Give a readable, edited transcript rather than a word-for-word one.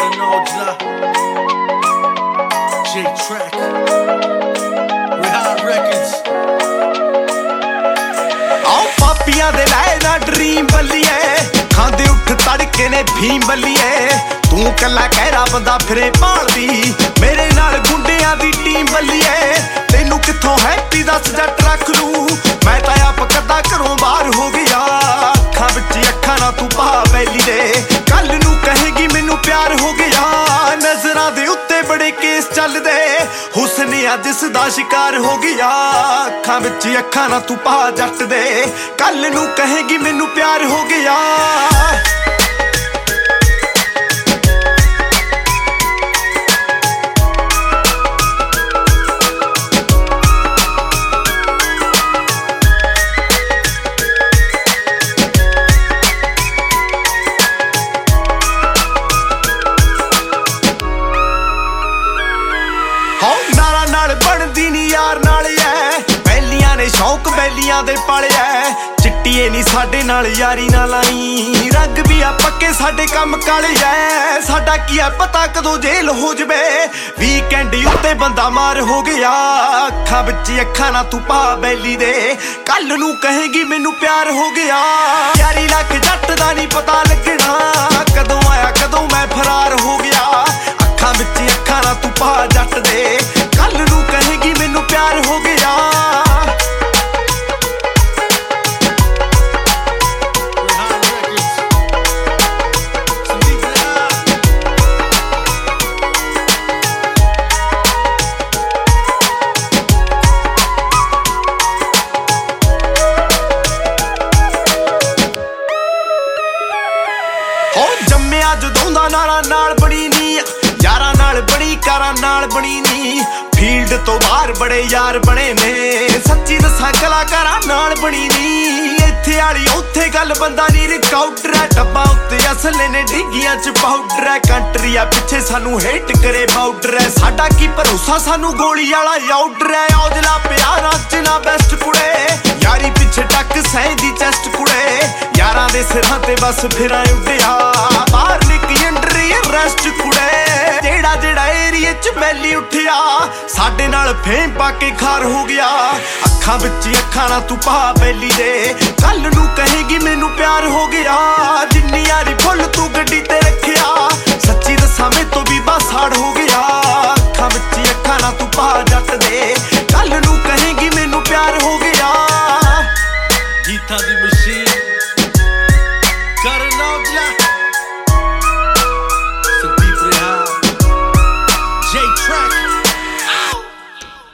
J-Track, Rehab Records। आओ पापियां दे लाए ना ड्रीम बल्लिए, खांदे उठ तड़के ने भीम बल्लिए। तू कला कहरा बंदा फिरे भालदी, मेरे नाल गुंडियां दी टीम बल्लिए। तेनू किथों हैप्पी दस जट रख लूं, मैं तां आप कदा घरों बाहर हो गया। अखां विच अखां ना तू पा बैली दे, कल नू कहेगी मैनू प्यार हो गया। नजरां दे उत्ते बड़े केस चलदे, हुस्निया जिस दा शिकार हो गया। अखां विच अखां ना तू पा जट दे, कल नू कहेगी मैनू प्यार हो गया। नारा नाल बनदी नी यार नाल ऐ, बैलियां ने शौक बैलियां दे पाले ऐ। चिट्टिए नी साडे नाल यारी ना लाई, रंग भी आ पक्के साडे कम काले ऐ। साडा की है पता कदों जेल हो जवे, वीकेंड उत्ते बंदा मार हो गया। अखां विच अखां ना तू पा बैली दे, कल नू कहेगी मैनू प्यार हो गया। यारी लख जट दा नी पता लगना, कदों आया कदों मैं फरार हो गया। अखां विच अखां ना तू पा जट दे, कल नू कहेगी मैनू प्यार हो गया। जम्मिया जदों दा नारा नाल बनी नी, यारां नाल बड़ी कारां नाल बनी नी। फील्ड तो बाहर बड़े यार बने ने, सच्ची दसां कलाकारां नाल बनी नी। इत्थे आली उत्थे गल बंदा नी रिकाउंटर है, डब्बा उत्ते असले ने डिग्गियां च पाउडर है। कंट्री आ पिछे सानू हेट करे बाउडर है, साडा की भरोसा सानू गोली वाला आउडर है। औजला प्यारां च ना बेस्ट कुड़े, यारी पिछे टक सैंदी चेस्ट कुड़े। यारां दे सिरां ते बस फिरां उड्डिया, बाहर निकली अंडर अरेस्ट कुड़े। जेड़ा जेड़ा एरिए च मैली उठिया, साडे नाल फेम पाके खार हो गया। अखां विच अखां ना तू पा बैली दे, कल नू कहेगी मैनू प्यार हो गया। जिन्नी यारी फुल